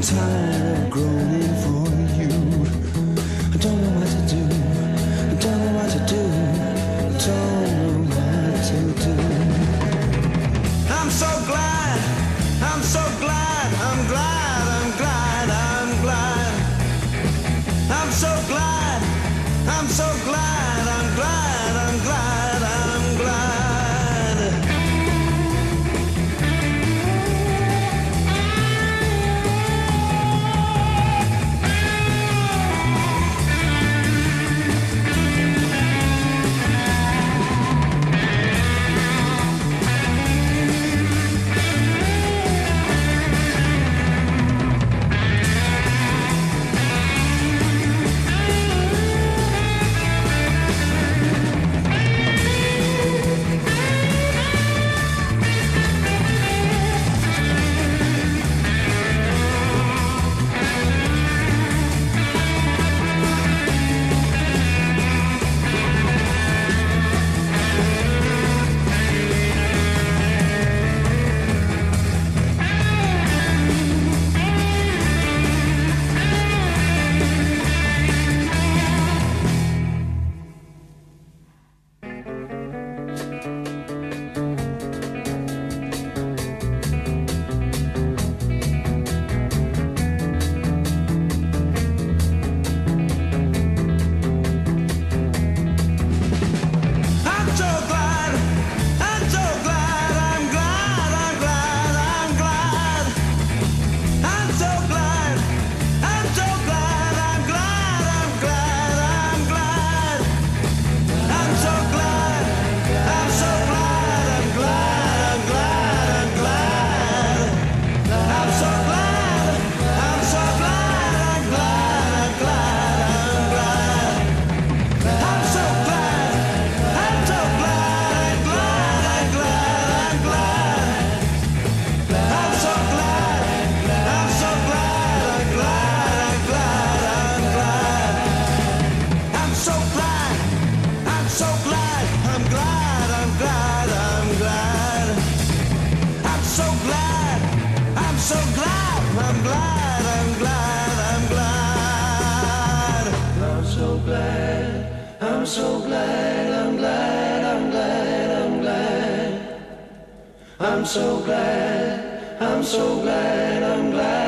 tired of groaning for you. I don't know what to do. I don't know what to do. I don't know what to do. I'm so glad. I'm so glad. I'm glad. I'm glad. I'm glad. I'm so glad. I'm so glad. I'm glad. I'm glad. I'm glad. I'm so glad, I'm so glad, I'm glad.